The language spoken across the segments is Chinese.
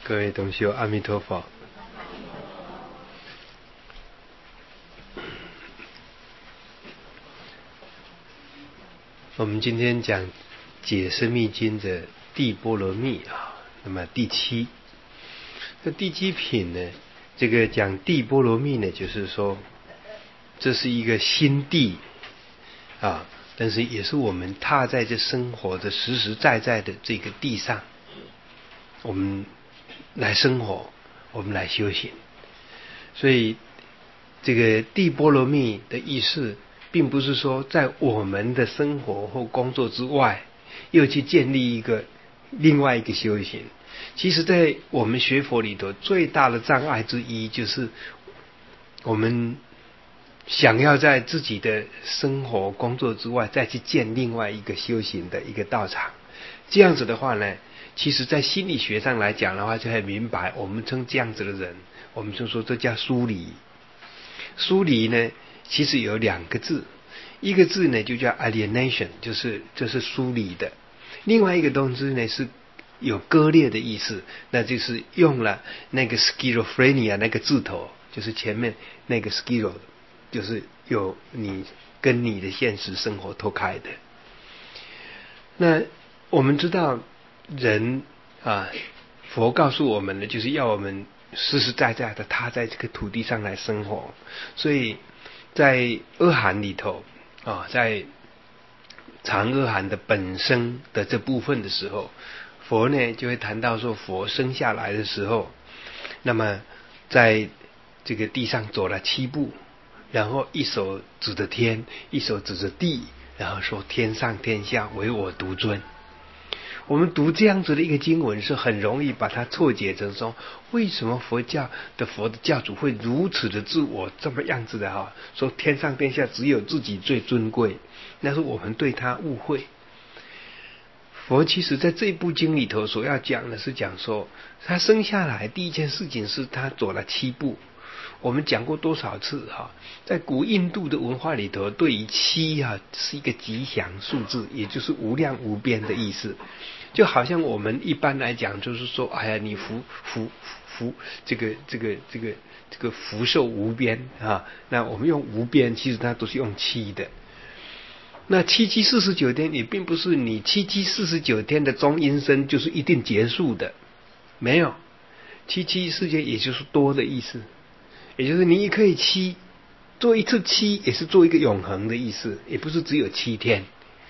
各位同修，阿弥陀佛。我们今天讲解释密经的地波罗蜜啊，那么第七，这第七品呢，这个讲地波罗蜜呢，就是说这是一个新地啊，但是也是我们踏在这生活的实实在在的这个地上，我们来生活，我们来修行。所以这个地波罗蜜的意思，并不是说在我们的生活或工作之外又去建立一个另外一个修行。其实在我们学佛里头最大的障碍之一，就是我们想要在自己的生活工作之外再去建另外一个修行的一个道场。这样子的话呢，其实在心理学上来讲的话，就很明白，我们称这样子的人，我们就说这叫疏离。疏离呢，其实有两个字，一个字呢就叫 alienation， 就是疏离的；另外一个动词呢是有割裂的意思，那就是用了那个 schizophrenia 那个字头，就是前面那个 schizo， 就是有你跟你的现实生活脱开的。那我们知道人啊，佛告诉我们的就是要我们实实在在的踏在这个土地上来生活。所以在阿含里头啊，在长阿含的本身的这部分的时候，佛呢就会谈到说，佛生下来的时候，那么在这个地上走了7步，然后一手指着天，一手指着地，然后说天上天下唯我独尊。我们读这样子的一个经文，是很容易把它错解成说，为什么佛的教主会如此的自我这么样子的说天上天下只有自己最尊贵，那是我们对他误会。佛其实在这部经里头所要讲的是讲说，他生下来第一件事情是他走了7步。我们讲过多少次在古印度的文化里头，对于7是一个吉祥数字，也就是无量无边的意思。就好像我们一般来讲，就是说，哎呀，你这个福寿无边那我们用无边，其实它都是用7的。那749天也并不是你749天的中阴身就是一定结束的，没有，774天也就是多的意思，也就是你也可以做一次7，也是做一个永恒的意思，也不是只有7天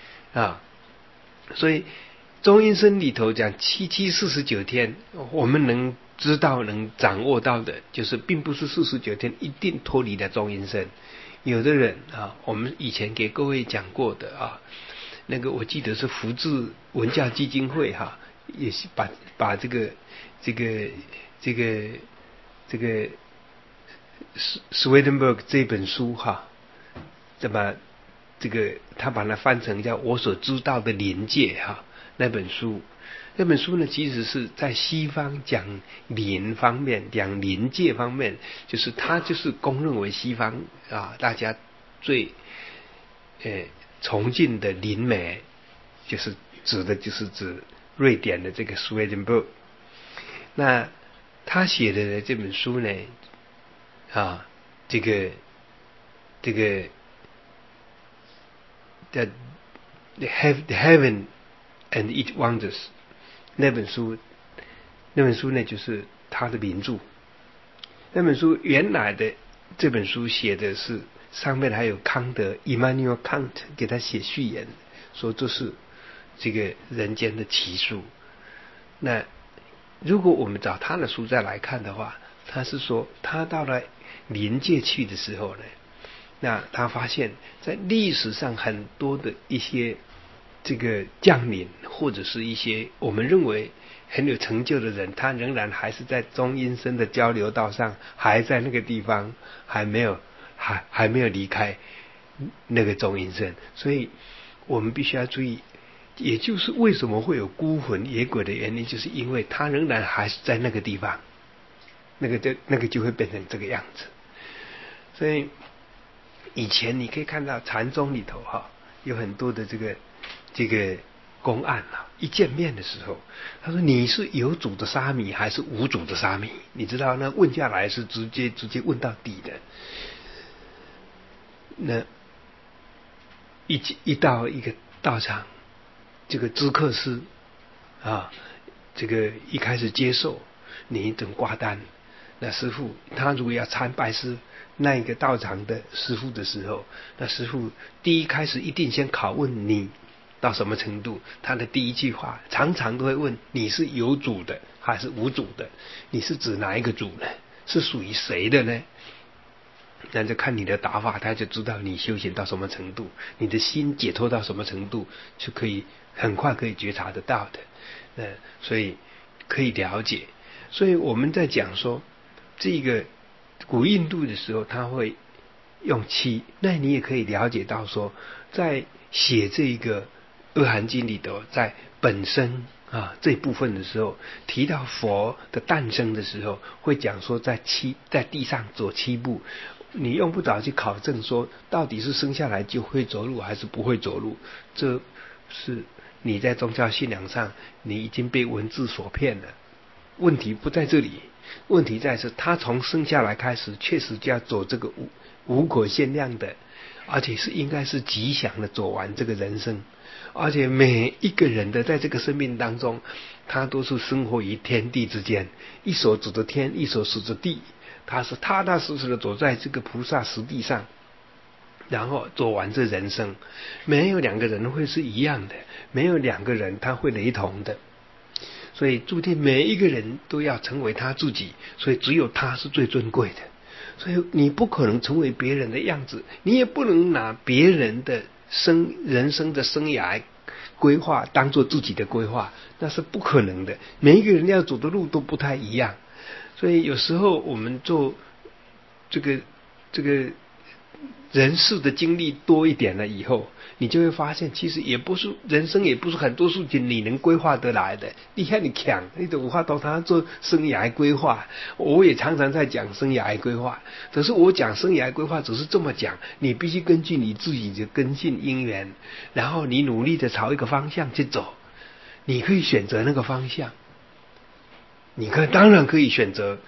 所以中阴身里头讲749天，我们能知道能掌握到的，就是并不是49天一定脱离了中阴身。有的人我们以前给各位讲过的那个我记得是福智文教基金会也是把这个Swedenborg 这本书那么这个他把它翻成叫我所知道的灵界那本书呢，其实是在西方讲灵方面，讲灵界方面，就是他就是公认为西方大家最崇敬的灵媒，就是指瑞典的这个 Swedenborg。 那他写的这本书呢这个The Heaven and Its Wonders 那本书呢就是他的名著。那本书原来的这本书写的是上面还有康德 Immanuel Kant 给他写序言，说这是这个人间的奇书。那如果我们找他的书再来看的话，他是说他到了灵界去的时候呢，那他发现在历史上很多的一些这个将领，或者是一些我们认为很有成就的人，他仍然还是在中阴身的交流道上，还在那个地方，还没有离开那个中阴身。所以我们必须要注意，也就是为什么会有孤魂野鬼的原因，就是因为他仍然还是在那个地方，那个就会变成这个样子。所以以前你可以看到禅宗里头有很多的这个公案啊，一见面的时候，他说你是有主的沙弥还是无主的沙弥？你知道那问下来是直接问到底的。那一到一个道场，这个知客师啊，这个一开始接受你等挂单，那师父他如果要参拜师那一个道场的师父的时候，那师父第一开始一定先拷问你到什么程度，他的第一句话常常都会问你是有主的还是无主的，你是指哪一个主呢？是属于谁的呢？那就看你的答法，他就知道你修行到什么程度，你的心解脱到什么程度，就可以很快可以觉察得到的。所以可以了解。所以我们在讲说这个古印度的时候，他会用七，那你也可以了解到说，在写这个阿含经里头，在本身这部分的时候，提到佛的诞生的时候，会讲说在地上走7步。你用不着去考证说到底是生下来就会走路还是不会走路，这是你在宗教信仰上你已经被文字所骗了。问题不在这里，问题在是他从生下来开始确实就要走这个无可限量的，而且是应该是吉祥的走完这个人生。而且每一个人的在这个生命当中，他都是生活于天地之间，一手指着天，一手指着地，他是踏踏实实的走在这个菩萨实地上，然后走完这人生。没有2个人会是一样的，没有2个人他会雷同的，所以注定每一个人都要成为他自己，所以只有他是最尊贵的。所以你不可能成为别人的样子，你也不能拿别人的人生的生涯规划当做自己的规划，那是不可能的。每一个人要走的路都不太一样，所以有时候我们做这个人事的经历多一点了以后，你就会发现其实也不是人生，也不是很多事情你能规划得来的。你看你强，你都无法到他做生涯规划。我也常常在讲生涯规划，可是我讲生涯规划只是这么讲，你必须根据你自己的根性因缘，然后你努力的朝一个方向去走。你可以选择那个方向，当然可以选择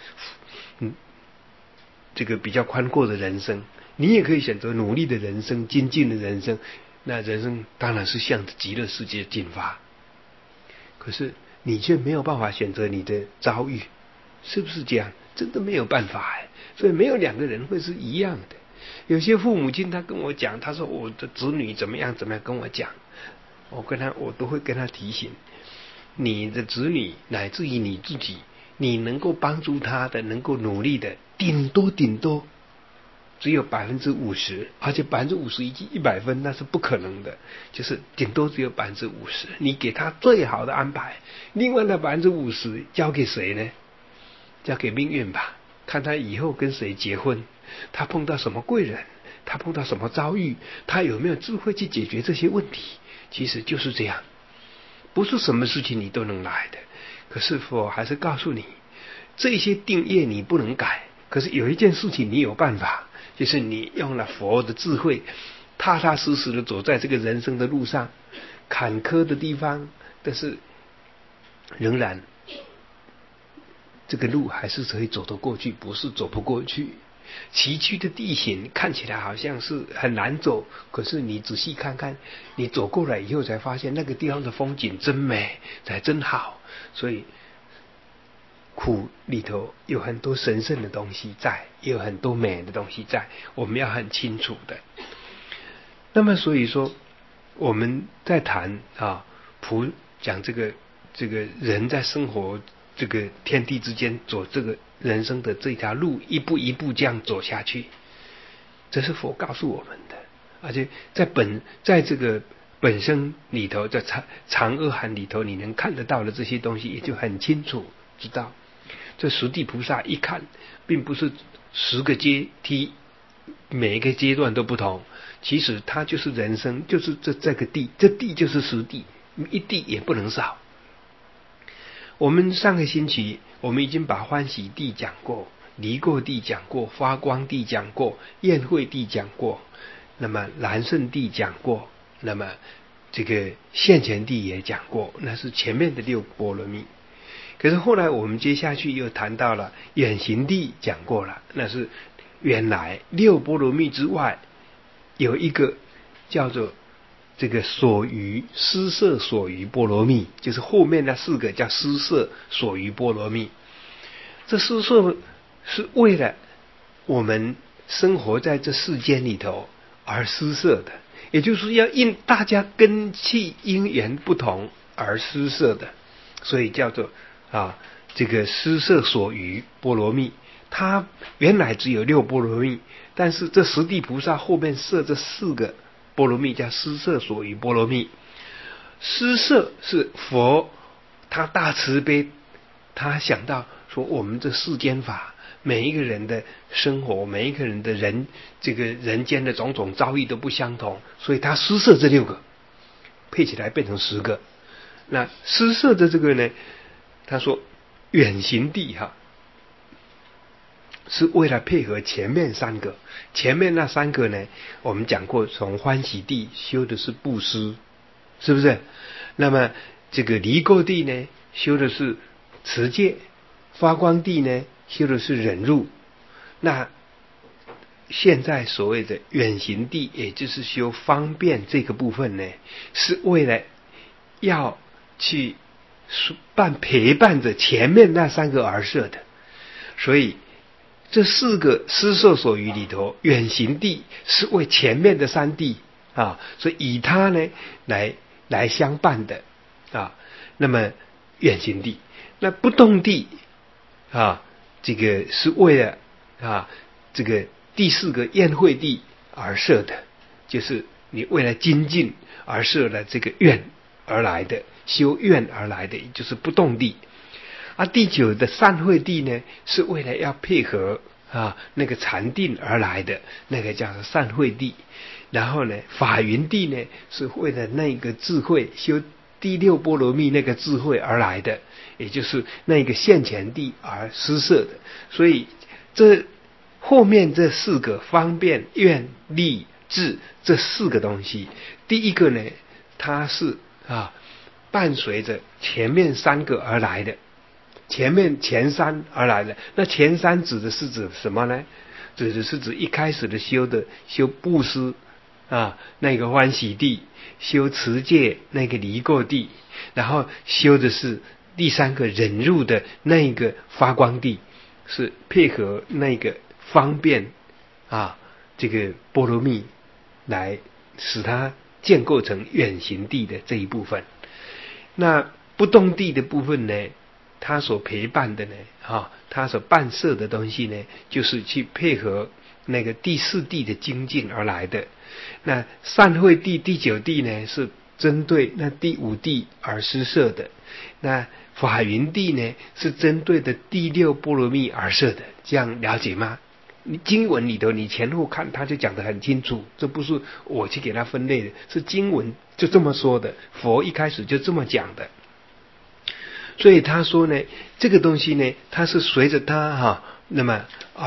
这个比较宽阔的人生，你也可以选择努力的人生，精进的人生，那人生当然是向着极乐世界进发。可是你却没有办法选择你的遭遇，是不是这样？真的没有办法所以没有2个人会是一样的。有些父母亲他跟我讲，他说我的子女怎么样跟我讲，我都会跟他提醒，你的子女乃至于你自己，你能够帮助他的，能够努力的，顶多只有50%，而且50%以及100分那是不可能的，就是顶多只有50%。你给他最好的安排，另外的50%交给谁呢？交给命运吧，看他以后跟谁结婚，他碰到什么贵人，他碰到什么遭遇，他有没有智慧去解决这些问题。其实就是这样，不是什么事情你都能来的。可是佛还是告诉你，这些定业你不能改，可是有一件事情你有办法，就是你用了佛的智慧，踏踏实实的走在这个人生的路上，坎坷的地方，但是仍然这个路还是可以走得过去，不是走不过去。崎岖的地形看起来好像是很难走，可是你仔细看看，你走过来以后才发现那个地方的风景真美，才真好。所以苦里头有很多神圣的东西在，也有很多美的东西在，我们要很清楚的。那么所以说我们在谈讲这个人在生活这个天地之间走这个人生的这条路，一步一步这样走下去，这是佛告诉我们的。而且在这个本身里头，在长阿含里头，你能看得到的这些东西，也就很清楚知道。这十地菩萨一看，并不是10个阶梯，每一个阶段都不同。其实它就是人生，就是这个地，这地就是10地，一地也不能少。我们上个星期我们已经把欢喜地讲过，离垢地讲过，发光地讲过，宴会地讲过，那么蓝胜地讲过，那么这个现前地也讲过，那是前面的六波罗蜜。可是后来我们接下去又谈到了远行地，讲过了，那是原来六波罗蜜之外有一个叫做这个所余施设所余波罗蜜，就是后面那四个叫施设所余波罗蜜。这施设是为了我们生活在这世间里头而施设的，也就是要因大家根器因缘不同而施设的，所以叫做这个施设所余波罗蜜。它原来只有六波罗蜜，但是这十地菩萨后面设这四个波罗蜜叫施设所余波罗蜜。施设是佛他大慈悲，他想到说我们这世间法每一个人的生活，每一个人的这个人间的种种遭遇都不相同，所以他施设这六个配起来变成10个。那施设的这个呢，他说远行地是为了配合前面3个。前面那3个呢，我们讲过，从欢喜地修的是布施，是不是？那么这个离垢地呢，修的是持戒；发光地呢，修的是忍辱。那现在所谓的远行地，也就是修方便这个部分呢，是为了要去陪伴着前面那3个而设的。所以这4个施设所余里头，远行地是为前面的3地所以以它呢来相伴的那么远行地。那不动地这个是为了这个第4个宴会地而设的，就是你为了精进而设了这个愿而来的，修愿而来的，也就是不动地。第9的散会地呢，是为了要配合那个禅定而来的，那个叫做散会地。然后呢，法云地呢，是为了那个智慧，修第6波罗蜜那个智慧而来的，也就是那个现前地而施设的。所以这后面这4个方便愿力智这4个东西，第一个呢，它是伴随着前面3个而来的，前3而来的。那前3指的是指什么呢？指的是指一开始的修布施那个欢喜地，修持戒那个离垢地，然后修的是第3个忍辱的那个发光地，是配合那个方便这个波罗蜜来使它建构成远行地的这一部分。那不动地的部分呢，他所陪伴的呢他所伴摄的东西呢，就是去配合那个第4地的精进而来的。那散会地第9地呢，是针对那第5地而施设的。那法云地呢，是针对的第6波罗蜜而设的。这样了解吗？你经文里头你前后看，他就讲得很清楚，这不是我去给他分类的，是经文就这么说的，佛一开始就这么讲的。所以他说呢，这个东西呢，它是随着他那么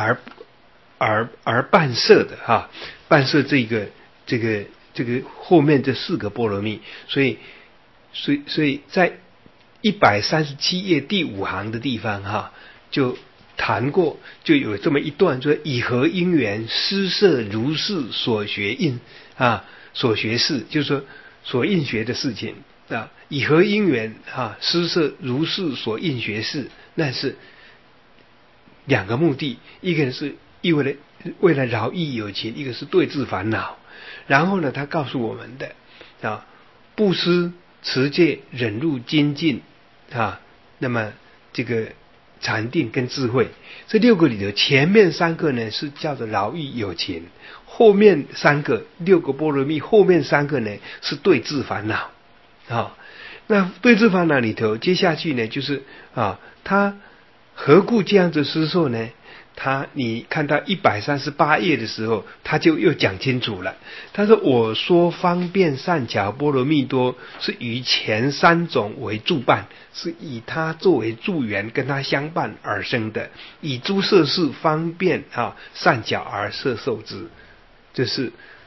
而伴摄的伴摄这个后面这4个波罗蜜。所以在137页第5行的地方就谈过，就有这么一段，说以何因缘施设如是所学印所学事，就是说所应学的事情以何因缘施设如是所应学事，那是2个目的，一个是为了饶益有情，一个是对治烦恼。然后呢，他告诉我们的布施、持戒、忍辱、精进那么这个禅定跟智慧，这6个里头，前面3个呢是叫做饶益有情，后面3个6个波罗蜜，后面3个呢是对治烦恼那对治烦恼里头，接下去呢就是他何故这样子施设呢？你看到138页的时候，他就又讲清楚了。他说：“我说方便善巧波罗蜜多，是于前3种为助伴，是以它作为助缘，跟它相伴而生的，以诸摄事方便善巧而摄受之。”这是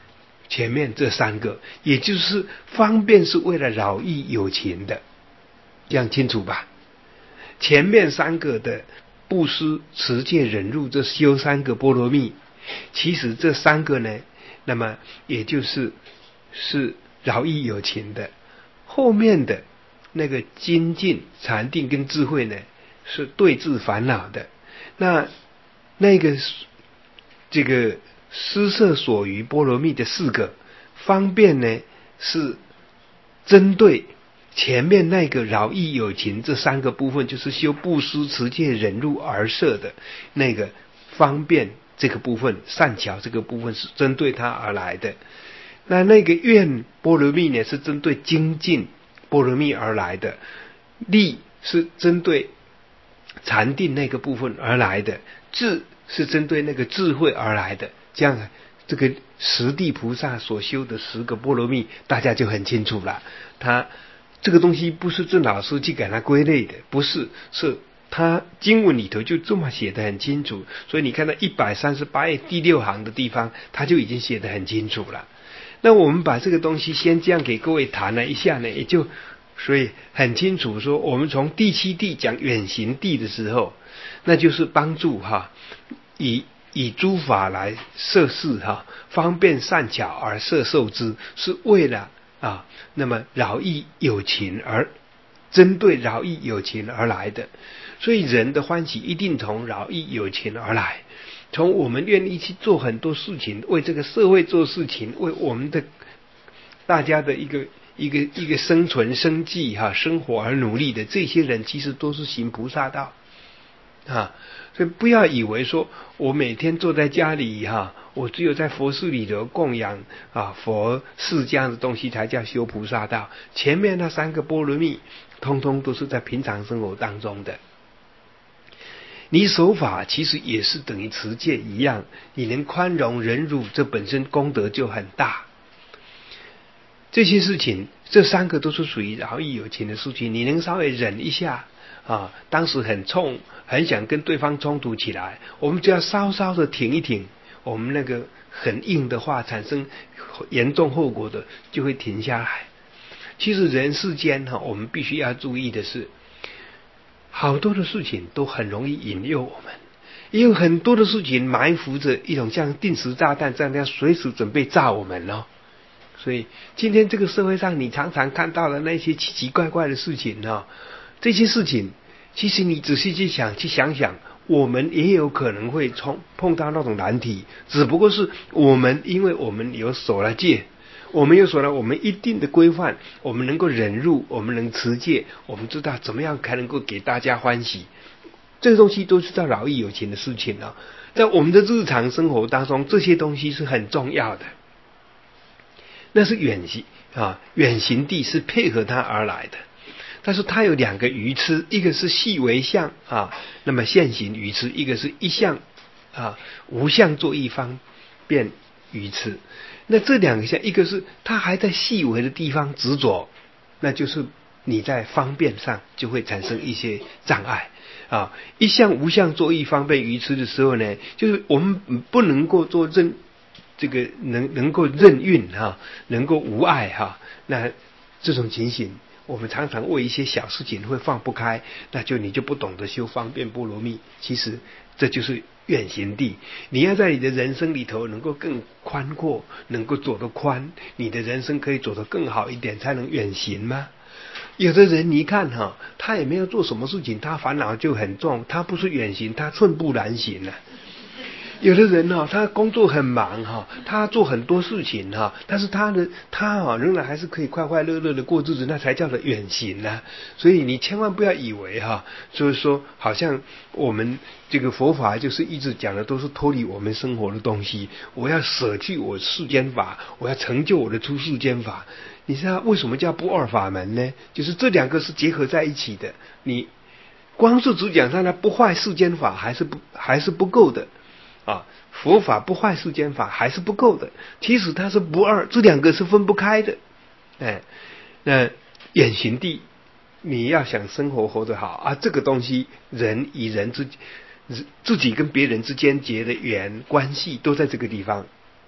前面这三个，也就是方便是为了饶益有情的，这样清楚吧？前面三个的布施、持戒、忍辱，这修三个波罗蜜，其实这三个呢，那么也就是饶益有情的。后面的那个精进、禅定跟智慧呢，是对治烦恼的。那个这个施设所余波罗蜜的四个方便呢，是针对前面那个饶益有情这三个部分，就是修布施、持戒、忍辱而设的那个方便这个部分、善巧这个部分是针对它而来的。那个愿波罗蜜呢，是针对精进波罗蜜而来的，力是针对禅定那个部分而来的，智是针对那个智慧而来的。这样这个十地菩萨所修的10个波罗蜜，大家就很清楚了。他这个东西不是郑老师去给他归类的，不是，是他经文里头就这么写得很清楚。所以你看到138页第6行的地方，他就已经写得很清楚了。那我们把这个东西先这样给各位谈了一下呢，也就所以很清楚说，我们从第7地讲远行地的时候，那就是帮助以诸法来摄事方便善巧而摄受之，是为了那么饶益有情而针对饶益有情而来的。所以人的欢喜一定从饶益有情而来，从我们愿意去做很多事情，为这个社会做事情，为我们的大家的一个生存生计生活而努力的这些人，其实都是行菩萨道所以不要以为说我每天坐在家里我只有在佛寺里头供养佛事这样的东西才叫修菩萨道。前面那3个波罗蜜，通通都是在平常生活当中的。你守法其实也是等于持戒一样，你能宽容忍辱，这本身功德就很大。这些事情，这3个都是属于饶益有情的事情，你能稍微忍一下当时很冲，很想跟对方冲突起来，我们只要稍稍的停一停，我们那个很硬的话产生严重后果的就会停下来。其实人世间我们必须要注意的是，好多的事情都很容易引诱我们，也有很多的事情埋伏着一种像定时炸弹这样随时准备炸我们所以今天这个社会上你常常看到的那些奇奇怪怪的事情这些事情其实你仔细去想想，我们也有可能会碰到那种难题，只不过是我们因为我们有守了戒，我们有守了我们一定的规范，我们能够忍辱，我们能持戒，我们知道怎么样才能够给大家欢喜，这个东西都是在饶益有情的事情在我们的日常生活当中，这些东西是很重要的。那是远行地是配合它而来的，但是它有2个愚痴，一个是细微相那么现行愚痴，一个是一相无相作意方便愚痴。那这2个相，一个是它还在细微的地方执着，那就是你在方便上就会产生一些障碍一相无相作意方便愚痴的时候呢，就是我们不能够做这个能够任运能够无碍那这种情形，我们常常为一些小事情会放不开，那你就不懂得修方便波罗蜜。其实这就是远行地，你要在你的人生里头能够更宽阔，能够走得宽，你的人生可以走得更好一点，才能远行吗？有的人你看他也没有做什么事情，他烦恼就很重，他不是远行，他寸步难行有的人他工作很忙他做很多事情但是他仍然还是可以快快乐乐的过日子，那才叫做远行所以你千万不要以为就是说好像我们这个佛法就是一直讲的都是脱离我们生活的东西，我要舍去我世间法，我要成就我的出世间法。你知道为什么叫不二法门呢？就是这2个是结合在一起的，你光是只讲它不坏世间法还是不够的佛法不坏世间法还是不够的，其实它是不二，这2个是分不开的那远行地你要想生活活得好这个东西人与人自己跟别人之间结的缘关系都在这个地方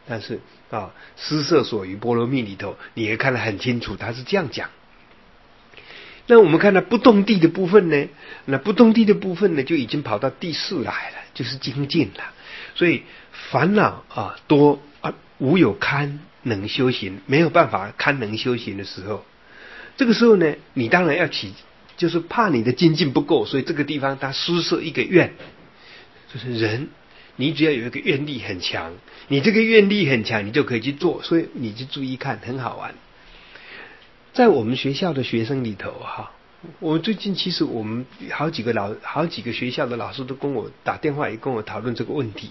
但是施设所于波罗蜜里头，你也看得很清楚，他是这样讲。那我们看到不动地的部分呢，那不动地的部分呢，就已经跑到第4来了，就是精进了。所以烦恼多无有堪能修行，没有办法堪能修行的时候，这个时候呢，你当然要就是怕你的精进不够，所以这个地方他施设一个愿，就是人，你只要有一个愿力很强，你这个愿力很强，你就可以去做。所以你就注意看，很好玩。在我们学校的学生里头我最近其实我们好几个学校的老师都跟我打电话，也跟我讨论这个问题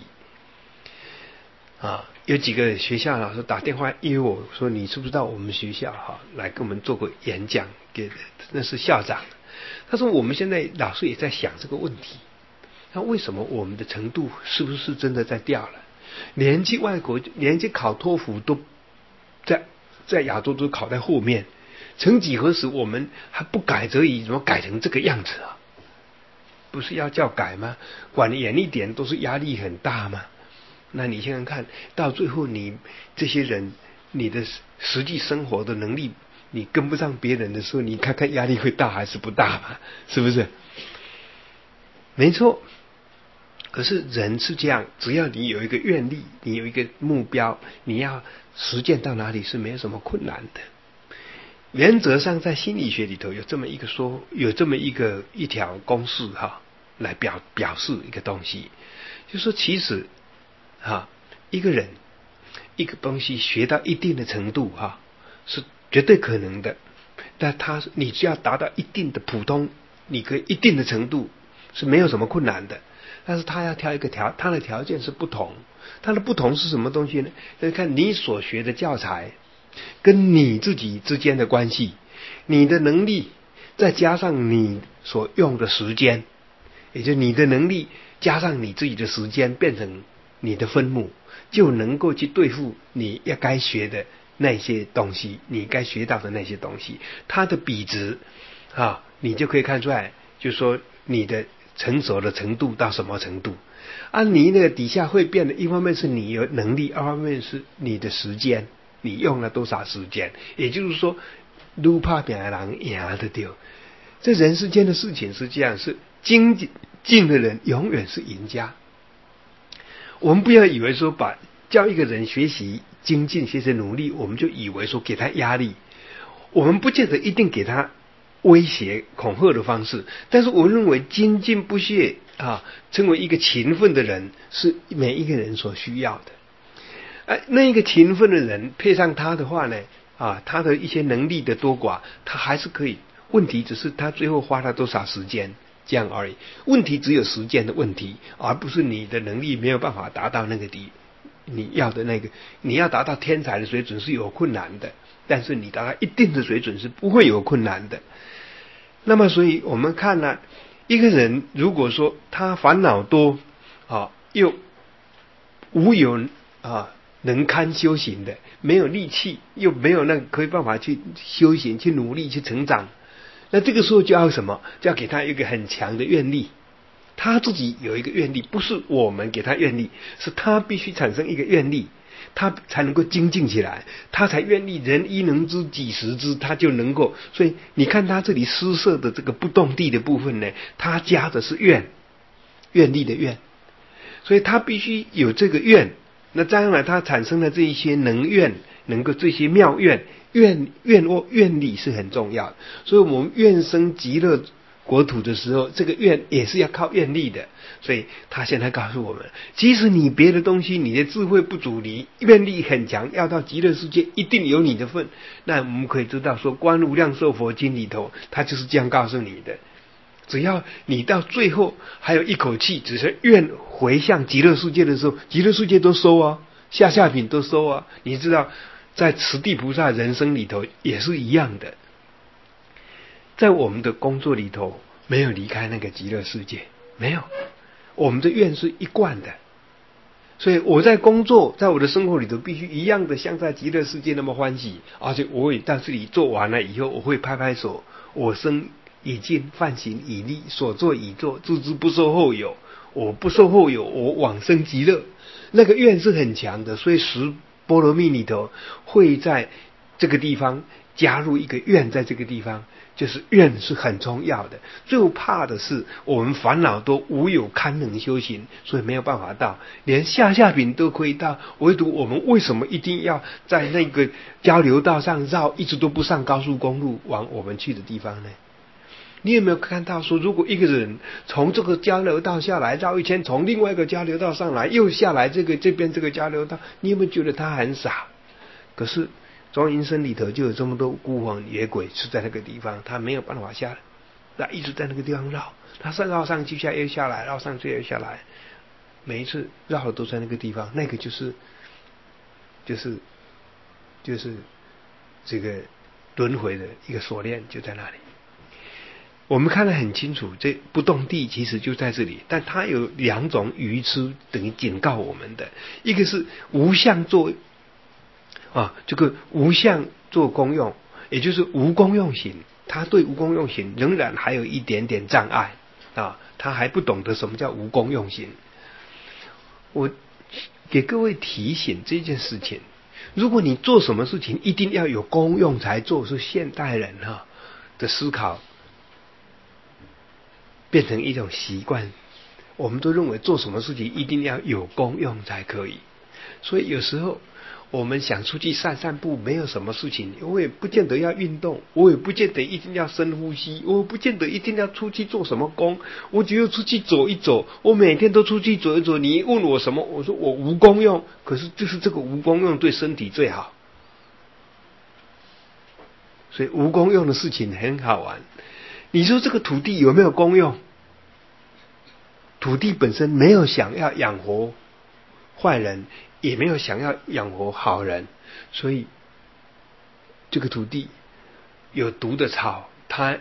有几个学校老师打电话约我说，你知不知道我们学校来跟我们做个演讲，那是校长。他说我们现在老师也在想这个问题，那为什么我们的程度是不是真的在掉了？连去外国，连去考托福都在亚洲都考在后面，曾几何时我们还不改则已，怎么改成这个样子不是要叫改吗？管严一点都是压力很大吗？那你想想看，到最后你这些人，你的实际生活的能力你跟不上别人的时候，你看看压力会大还是不大嘛？是不是？没错。可是人是这样，只要你有一个愿力，你有一个目标，你要实践到哪里是没有什么困难的。原则上在心理学里头有这么一条公式来表示一个东西，就是说其实一个人一个东西学到一定的程度是绝对可能的，但你只要达到一定的普通，你可以一定的程度是没有什么困难的。但是他要挑一个他的条件是不同，他的不同是什么东西呢？就是看你所学的教材跟你自己之间的关系，你的能力再加上你所用的时间，也就是你的能力加上你自己的时间变成你的分母，就能够去对付你要该学的那些东西，你该学到的那些东西，它的比值你就可以看出来，就是说你的成熟的程度到什么程度你那个底下会变的，一方面是你有能力，二方面是你的时间，你用了多少时间。也就是说愈怕拼的人赢得掉。这人世间的事情是这样，是精进的人永远是赢家。我们不要以为说教一个人学习精进学习努力，我们就以为说给他压力，我们不见得一定给他威胁恐吓的方式，但是我认为精进不懈成为一个勤奋的人是每一个人所需要的。那一个勤奋的人配上他的话呢他的一些能力的多寡，他还是可以。问题只是他最后花了多少时间，这样而已。问题只有时间的问题，而不是你的能力没有办法达到那个你要的那个。你要达到天才的水准是有困难的，但是你达到一定的水准是不会有困难的。那么所以我们看呢，一个人如果说他烦恼多又无有能堪修行的，没有力气，又没有那个可以办法去修行去努力去成长，那这个时候就要什么？就要给他一个很强的愿力。他自己有一个愿力，不是我们给他愿力，是他必须产生一个愿力，他才能够精进起来，他才愿力。人一能知几时知，他就能够。所以你看他这里施设的这个不动地的部分呢，他加的是愿力的愿，所以他必须有这个愿。那将来他产生的这一些能够这些妙愿力是很重要的。所以我们愿生极乐国土的时候，这个愿也是要靠愿力的。所以他现在告诉我们，即使你别的东西你的智慧不足，你愿力很强，要到极乐世界一定有你的份。那我们可以知道说，观无量寿佛经里头他就是这样告诉你的，只要你到最后还有一口气，只是愿回向极乐世界的时候，极乐世界都收下品都收你知道在慈地菩萨人生里头也是一样的。在我们的工作里头没有离开那个极乐世界，没有，我们的愿是一贯的。所以我在工作，在我的生活里头必须一样的像在极乐世界那么欢喜，而且我也到这里做完了以后，我会拍拍手，我生已尽，梵行已立，所作已作，自知不受后有，我不受后有，我往生极乐。那个愿是很强的，所以波罗蜜里头会在这个地方加入一个愿，在这个地方就是愿是很重要的。最怕的是我们烦恼多，无有堪能修行，所以没有办法到，连下品都可以到，唯独我们为什么一定要在那个交流道上绕，一直都不上高速公路往我们去的地方呢？你有没有看到说，如果一个人从这个交流道下来绕一圈，从另外一个交流道上来，又下来这边这个交流道，你有没有觉得他很傻？可是中阴身里头就有这么多孤魂野鬼是在那个地方，他没有办法下来，他一直在那个地方绕，他绕上去下又下来，绕上去又下来，每一次绕的都在那个地方，那个就是这个轮回的一个锁链就在那里。我们看得很清楚，这不动地其实就在这里，但它有两种愚痴，等于警告我们的，一个是无相做这个无相做功用，也就是无功用行，他对无功用行仍然还有一点点障碍他还不懂得什么叫无功用行。我给各位提醒这件事情，如果你做什么事情一定要有功用才做，是现代人的思考变成一种习惯，我们都认为做什么事情一定要有功用才可以，所以有时候我们想出去散散步，没有什么事情，我也不见得要运动，我也不见得一定要深呼吸，我也不见得一定要出去做什么功，我只有出去走一走，我每天都出去走一走。你问我什么，我说我无功用，可是就是这个无功用对身体最好，所以无功用的事情很好玩。你说这个土地有没有功用？土地本身没有想要养活坏人，也没有想要养活好人，所以这个土地有毒的草它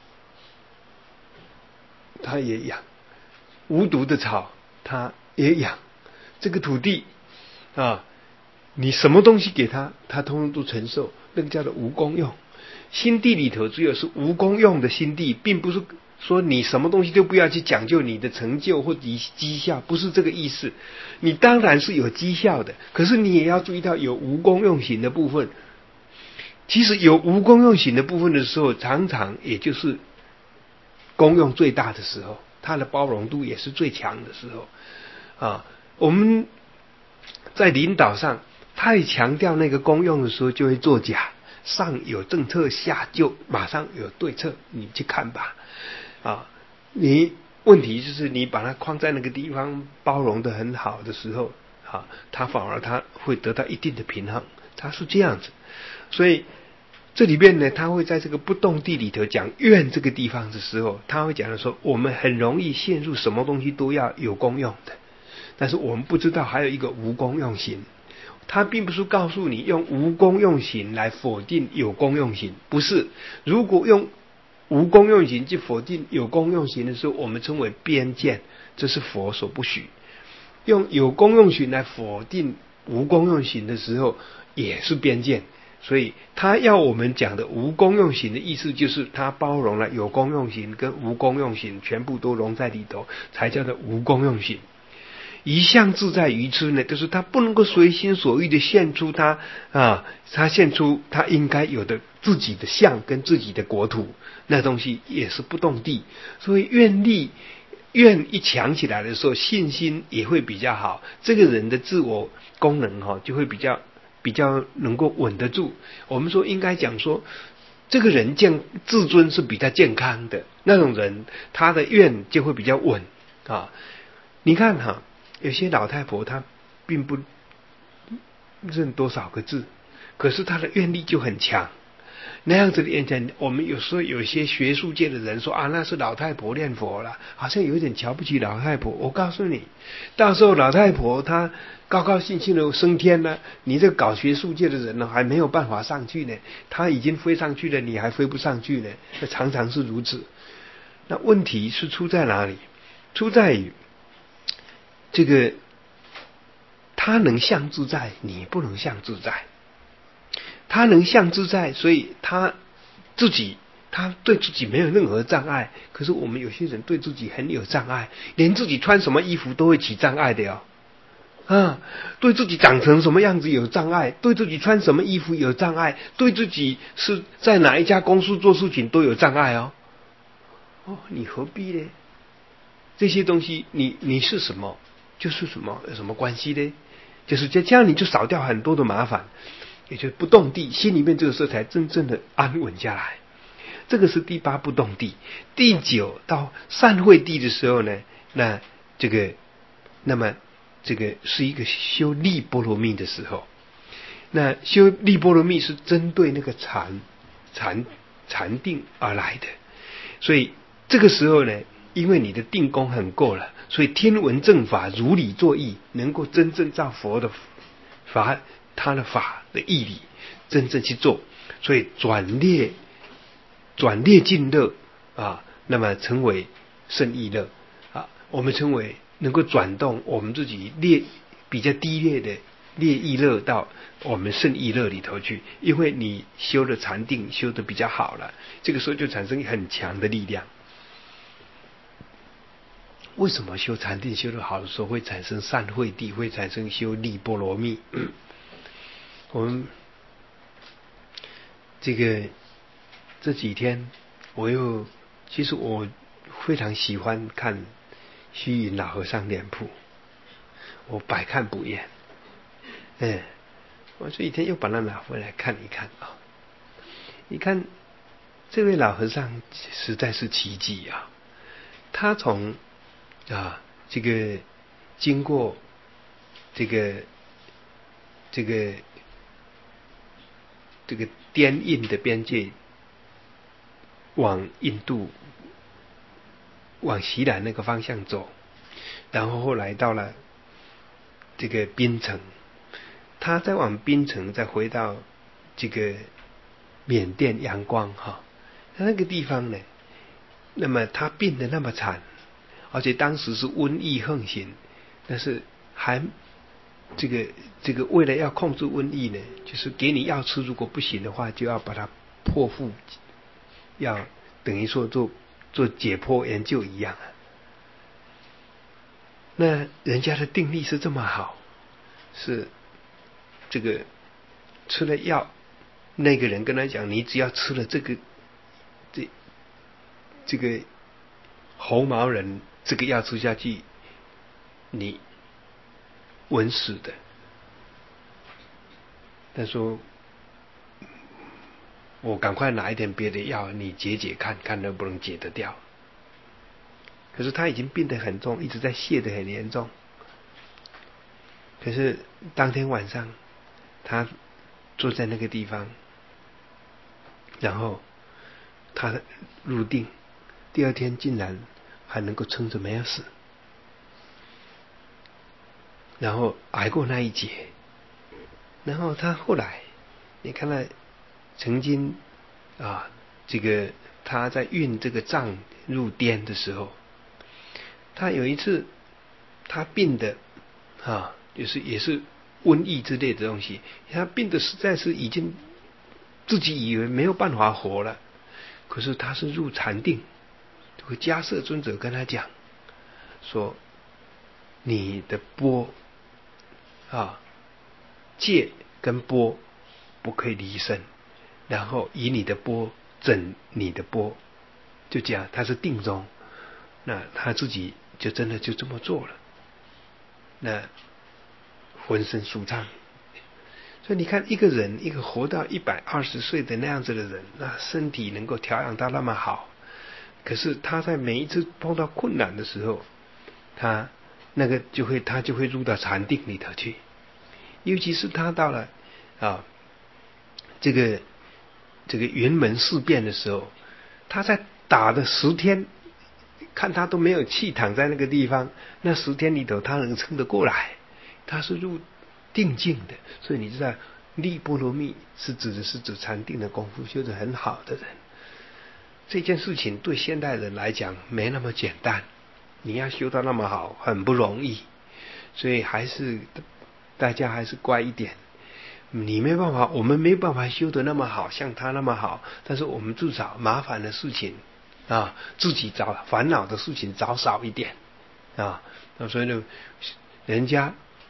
也养，无毒的草它也养。这个土地你什么东西给它，它通通都承受，那个叫做无功用。心地里头只有是无功用的心地，并不是说你什么东西都不要去讲究你的成就或绩效，不是这个意思。你当然是有绩效的，可是你也要注意到有无功用型的部分。其实有无功用型的部分的时候，常常也就是功用最大的时候，它的包容度也是最强的时候我们在领导上太强调那个功用的时候，就会作假。上有政策，下就马上有对策，你去看吧你问题就是你把它框在那个地方包容得很好的时候它反而它会得到一定的平衡，它是这样子。所以这里面呢，他会在这个不动地里头讲愿这个地方的时候，他会讲的说，我们很容易陷入什么东西都要有功用的，但是我们不知道还有一个无功用行。他并不是告诉你用无功用行来否定有功用行，不是。如果用无功用行去否定有功用行的时候，我们称为边见，这是佛所不许。用有功用行来否定无功用行的时候，也是边见。所以他要我们讲的无功用行的意思，就是他包容了有功用行跟无功用行，全部都融在里头，才叫做无功用行。一向自在愚痴呢，就是他不能够随心所欲的现出他现出他应该有的自己的相跟自己的国土，那东西也是不动地。所以愿一强起来的时候，信心也会比较好，这个人的自我功能就会比较能够稳得住。我们说应该讲说，这个人自尊是比较健康的那种人，他的愿就会比较稳你看有些老太婆她并不认多少个字，可是她的愿力就很强。那样子的演讲，我们有时候有些学术界的人说那是老太婆念佛了，好像有点瞧不起老太婆。我告诉你，到时候老太婆她高高兴兴的升天了，你这搞学术界的人呢，还没有办法上去呢，她已经飞上去了，你还飞不上去呢，这常常是如此。那问题是出在哪里？出在于这个他能相自在，你不能相自在。他能相自在，所以他对自己没有任何障碍。可是我们有些人对自己很有障碍，连自己穿什么衣服都会起障碍的啊，对自己长成什么样子有障碍，对自己穿什么衣服有障碍，对自己是在哪一家公司做事情都有障碍哦。你何必呢？这些东西你是什么就是什么，有什么关系呢？就是这样你就少掉很多的麻烦，也就是不动地，心里面这个时候才真正的安稳下来。这个是第8不动地。第9到善慧地的时候呢，那么这个是一个修力波罗蜜的时候。那修力波罗蜜是针对那个禅定而来的，所以这个时候呢，因为你的定功很够了，所以听闻正法如理作意，能够真正照佛的法，他的法的义理真正去做，所以转列尽乐啊，那么成为胜意乐啊，我们称为能够转动我们自己比较低劣的劣意乐到我们胜意乐里头去，因为你修的禅定修的比较好了，这个时候就产生很强的力量。为什么修禅定修得好的时候会产生善慧地，会产生修力波罗蜜？我们这几天其实我非常喜欢看虚云老和尚脸谱，我百看不厌。我这几天又把它拿回来看一看啊！你看这位老和尚实在是奇迹啊！他从经过这个滇印的边界，往印度往西南那个方向走，然后后来到了这个槟城，他再往槟城再回到这个缅甸阳光那个地方呢，那么他病得那么惨，而且当时是瘟疫横行，但是还这个为了要控制瘟疫呢，就是给你药吃，如果不行的话，就要把它剖腹，要等于说做解剖研究一样啊。那人家的定力是这么好，是这个吃了药，那个人跟他讲，你只要吃了这个猴毛人这个药吃下去，你稳死的。他说我赶快拿一点别的药，你解看能不能解得掉。可是他已经病得很重，一直在泻得很严重。可是当天晚上他坐在那个地方，然后他入定，第二天竟然还能够撑着没有死，然后挨过那一劫。然后他后来你看他曾经他在运这个藏入滇的时候，他有一次他病的也是瘟疫之类的东西，他病的实在是已经自己以为没有办法活了，可是他是入禅定，这个迦叶尊者跟他讲说，你的波戒跟波不可以离身，然后以你的波整你的波，就这样，他是定中，那他自己就真的就这么做了，那浑身舒畅。所以你看一个人，一个活到120岁的那样子的人，那身体能够调养到那么好，可是他在每一次碰到困难的时候，他就会入到禅定里头去。尤其是他到了这个云门事变的时候，他在打的10天，看他都没有气，躺在那个地方，那10天里头他能撑得过来，他是入定境的。所以你知道力波罗蜜是指禅定的功夫修得很好的人。这件事情对现代人来讲没那么简单，你要修到那么好很不容易，所以大家还是乖一点。你没办法，我们没办法修得那么好，像他那么好，但是我们至少麻烦的事情自己烦恼的事情找少一点所以呢，人家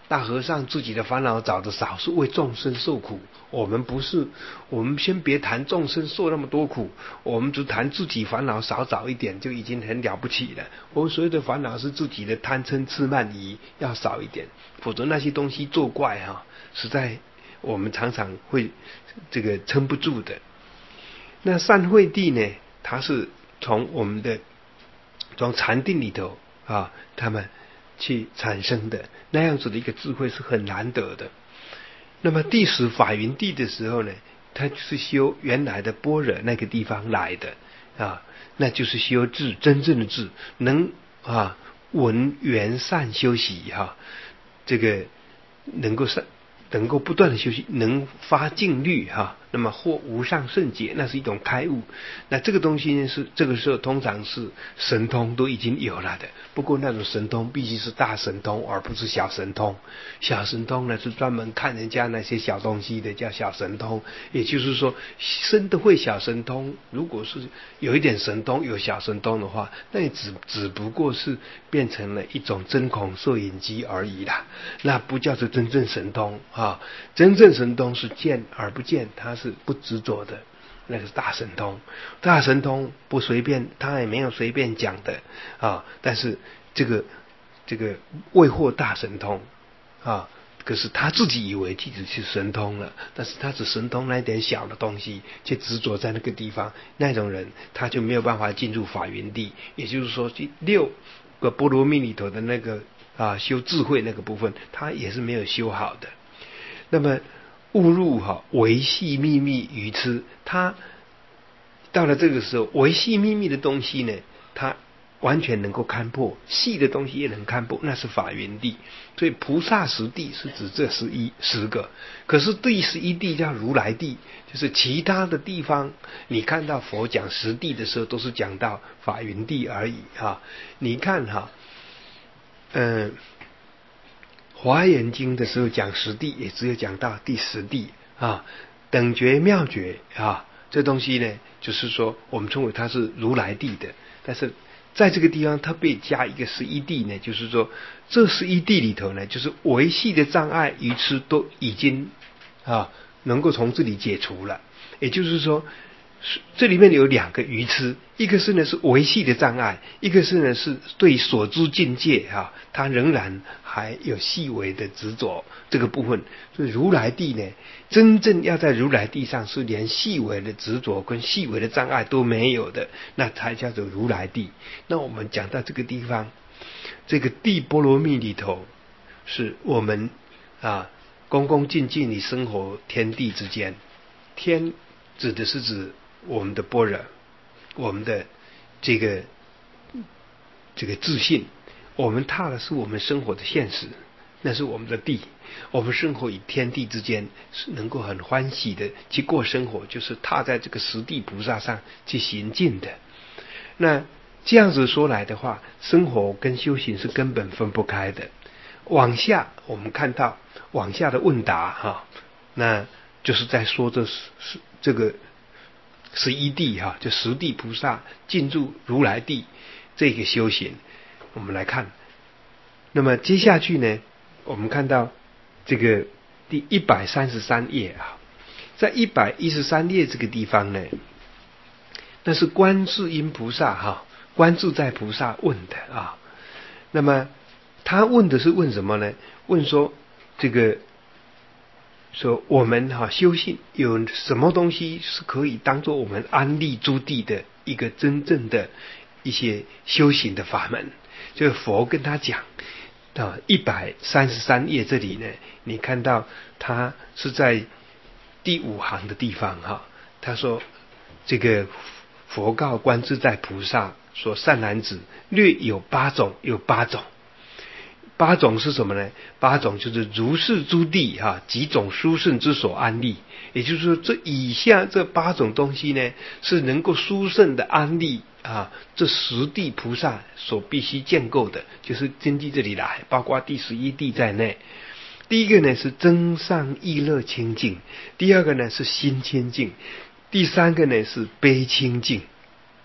大和尚自己的烦恼找得少，是为众生受苦。我们不是，我们先别谈众生受那么多苦，我们只谈自己烦恼少找一点就已经很了不起了。我们所有的烦恼是自己的贪嗔痴慢疑要少一点，否则那些东西作怪实在我们常常会这个撑不住的。那善慧地呢，它是从我们的从禅定里头他们去产生的，那样子的一个智慧是很难得的。那么第十法云地的时候呢，它是修原来的般若那个地方来的那就是修智，真正的智，能闻缘善修习这个能够不断的修习，能发净律那么获无上圣解，那是一种开悟。那这个东西呢，是这个时候通常是神通都已经有了的，不过那种神通必须是大神通，而不是小神通。小神通呢是专门看人家那些小东西的，叫小神通。也就是说，真的会小神通，如果是有一点神通，有小神通的话，那也只不过是变成了一种针孔摄影机而已啦，那不叫做真正神通真正神通是见而不见，它是不执着的，那个是大神通。大神通不随便，他也没有随便讲的但是这个未获大神通可是他自己以为自己是神通了，但是他只神通那一点小的东西，却执着在那个地方，那种人他就没有办法进入法云地。也就是说6个波罗蜜里头的那个修智慧那个部分，他也是没有修好的。那么误入维系秘密愚痴，他到了这个时候，维系秘密的东西呢，他完全能够看破，细的东西也能看破，那是法云地。所以菩萨十地是指这10个，可是第11地叫如来地，就是其他的地方你看到佛讲10地的时候，都是讲到法云地而已你看华严经的时候讲10地，也只有讲到第10地等觉妙觉这东西呢，就是说我们称为它是如来地的。但是在这个地方特别加一个11地呢，就是说这11地里头呢，就是维系的障碍愚痴都已经能够从这里解除了。也就是说这里面有2个愚痴，一个是呢是维系的障碍，一个是呢是对所知境界它仍然还有细微的执着，这个部分。所以如来地呢，真正要在如来地上是连细微的执着跟细微的障碍都没有的，那才叫做如来地。那我们讲到这个地方，这个地波罗蜜里头，是我们恭恭敬敬地生活天地之间。天指的是指我们的般若，我们的这个自信，我们踏的是我们生活的现实，那是我们的地。我们生活与天地之间是能够很欢喜的去过生活，就是踏在这个十地菩萨上去行进的。那这样子说来的话，生活跟修行是根本分不开的。往下我们看到往下的问答那就是在说这个11地就10地菩萨进入如来地这个修行。我们来看，那么接下去呢，我们看到这个第133页在113页这个地方呢，那是观世音菩萨观自在菩萨问的那么他问的是问什么呢？问说这个说我们修行有什么东西是可以当作我们安立诸地的一个真正的一些修行的法门。就佛跟他讲133页这里呢，你看到他是在第5行的地方他说这个佛告观自在菩萨说，善男子，略有8种，有8种。8种是什么呢？8种就是如是诸地几种殊胜之所安立。也就是说，这以下这8种东西呢，是能够殊胜的安立这10地菩萨所必须建构的，就是根据这里来，包括第11地在内。第一个呢是增上意乐清净，第二个呢是心清净，第三个呢是悲清净，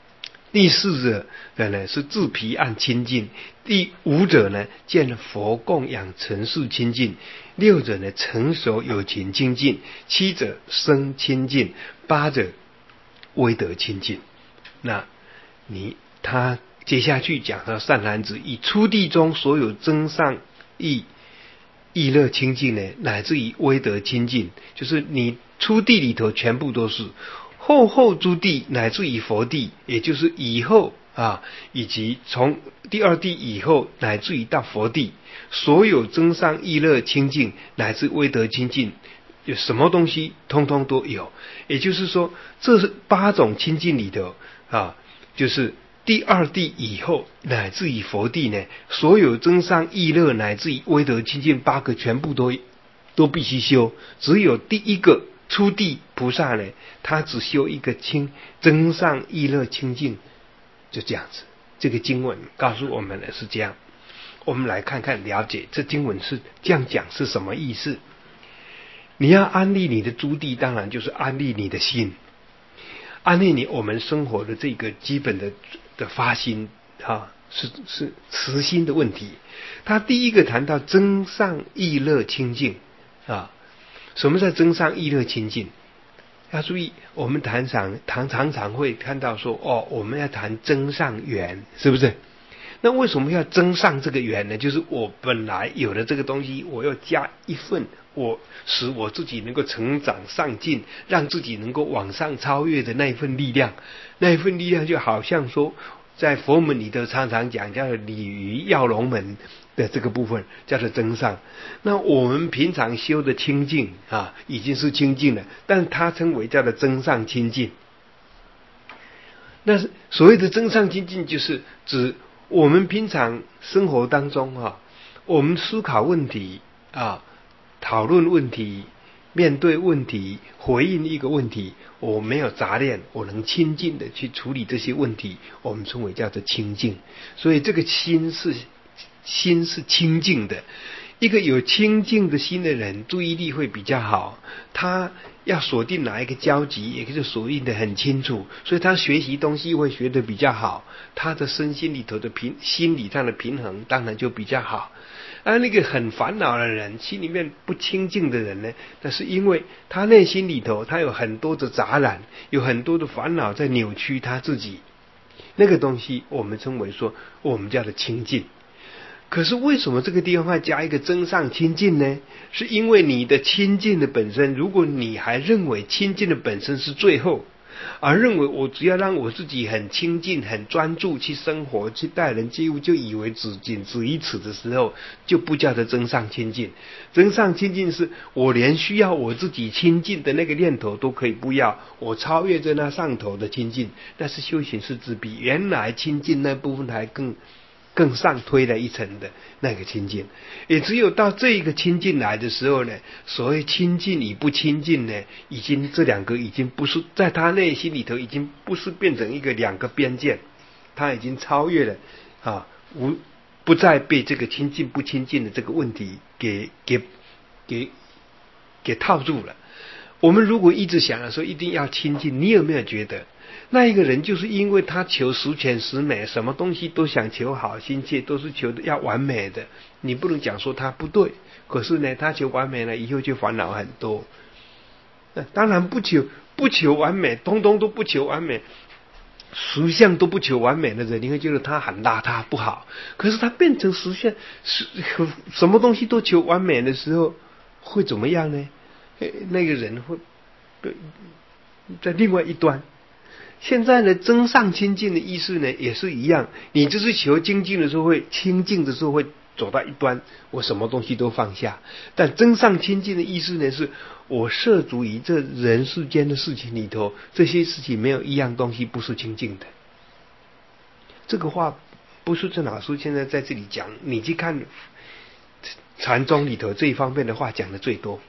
第四者呢是自彼岸清净，第五者呢见佛供养尘世清净，六者呢成熟有情清净，七者生清净，八者威德清净。那他接下去讲到善男子，以初地中所有增上意乐清净呢，乃至于威德清净，就是你初地里头全部都是，后诸地乃至于佛地，也就是以后以及从第二地以后乃至于到佛地，所有增上意乐清净乃至威德清净，有什么东西通通都有。也就是说，这是八种清净里头就是第二地以后乃至于佛地呢，所有增上意乐乃至于威德清净八个全部都必须修。只有第一个初地菩萨呢，他只修一个增上意乐清净，就这样子。这个经文告诉我们的是这样。我们来看看了解这经文是这样讲是什么意思。你要安利你的诸地，当然就是安利你的心，安利我们生活的这个基本的发心是慈心的问题。他第一个谈到增上意乐清净什么叫增上意乐清净？要注意，我们常常会看到说我们要谈增上缘，是不是？那为什么要增上这个缘呢？就是我本来有的这个东西，我要加一份，使我自己能够成长上进，让自己能够往上超越的那一份力量。那一份力量就好像说，在佛门里头常常讲叫做鲤鱼跃龙门的这个部分叫做增上。那我们平常修的清净已经是清净了，但它称为叫做增上清净。那所谓的增上清净，就是指我们平常生活当中我们思考问题讨论问题，面对问题，回应一个问题，我没有杂念，我能清净的去处理这些问题，我们称为叫做清净。所以这个心是清净的。一个有清净的心的人，注意力会比较好，他要锁定哪一个交集，也就是锁定的很清楚，所以他学习东西会学得比较好，他的身心里头的心理上的平衡当然就比较好。而那个很烦恼的人，心里面不清净的人呢，那是因为他内心里头他有很多的杂染，有很多的烦恼在扭曲他自己，那个东西我们称为说我们叫做清净。可是为什么这个地方会加一个增上清净呢？是因为你的清净的本身，如果你还认为清净的本身是最后，而认为我只要让我自己很清净很专注去生活去待人接物，就以为仅止于此的时候，就不叫做增上清净。增上清净是我连需要我自己清净的那个念头都可以不要，我超越在那上头的清净，那是修行是比原来清净那部分还更上推了一层的那个清净。也只有到这个清净来的时候呢，所谓清净与不清净呢，已经这两个已经不是在他内心里头，已经不是变成一个两个边界，他已经超越了不再被这个清净不清净的这个问题给套住了。我们如果一直想说一定要清净，你有没有觉得那一个人就是因为他求十全十美，什么东西都想求好心切，都是求的要完美的，你不能讲说他不对，可是呢他求完美了以后就烦恼很多。当然不求完美，通通都不求完美，十项都不求完美的人，你会觉得他很邋遢不好。可是他变成十项什么东西都求完美的时候，会怎么样呢？那个人会在另外一端。现在呢，增上清净的意思呢也是一样，你就是求清净的时候会清净的时候会走到一端，我什么东西都放下。但增上清净的意思呢，是我涉足于这人世间的事情里头，这些事情没有一样东西不是清净的。这个话不是郑老师现在在这里讲，你去看禅宗里头这一方面的话讲的最多。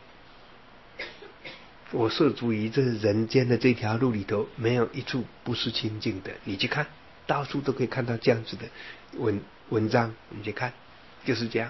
我涉足于这人间的这条路里头，没有一处不是清净的。你去看，到处都可以看到这样子的文章，你去看，就是这样。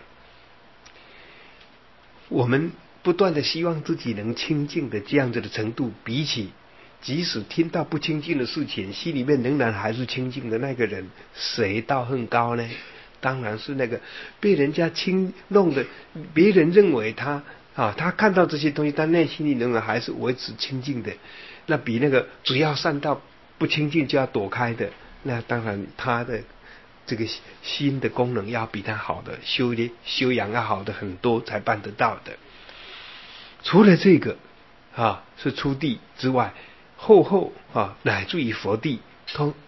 我们不断的希望自己能清净的这样子的程度，比起即使听到不清净的事情，心里面仍然还是清净的那个人，谁道行高呢？当然是那个被人家弄的，别人认为他看到这些东西，但内心里仍然还是维持清净的，那比那个只要善道不清净就要躲开的，那当然他的这个心的功能要比他好的修养要好的很多才办得到的。除了这个是初地之外，后乃至于佛地